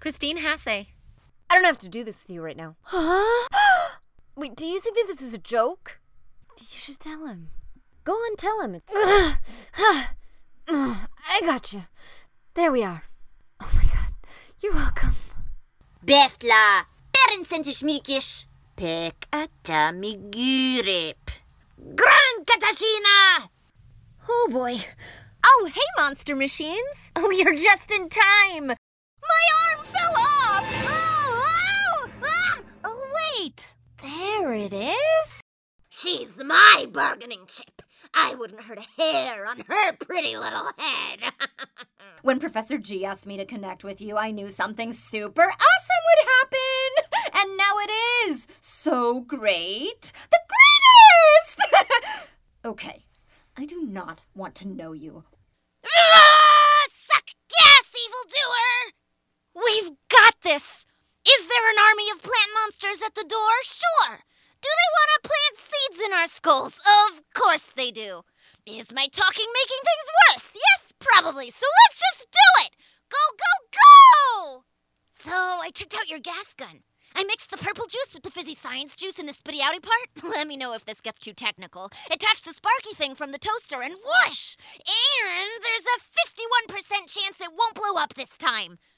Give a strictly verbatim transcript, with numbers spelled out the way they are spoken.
Christine Hasse. I don't have to do this with you right now. Huh? Wait, do you think that this is a joke? You should tell him. Go on, tell him. I gotcha. There we are. Oh my god. You're welcome. Bethla, perensentishmikish, pek atamigurip. Gran Katashina! Oh boy. Oh, hey, Monster Machines. Oh, you're just in time. My arm fell off! Oh, oh, ah! Oh, wait. There it is. She's my bargaining chip. I wouldn't hurt a hair on her pretty little head. When Professor G asked me to connect with you, I knew something super awesome would happen. And now it is. So great. The greatest! Okay, I do not want to know you. Ah, suck gas, evildoer! We've got this. Is there an army of plant monsters at the door? Sure. Do they want to plant seeds in our skulls? Of course they do. Is my talking making things worse? Yes, probably. So let's just do it. Go, go, go! So I tricked out your gas gun. I mixed the purple juice with the fizzy science juice in the spitty outy part. Let me know if this gets too technical. Attach the sparky thing from the toaster and whoosh! And there's a fifty-one percent chance it won't blow up this time.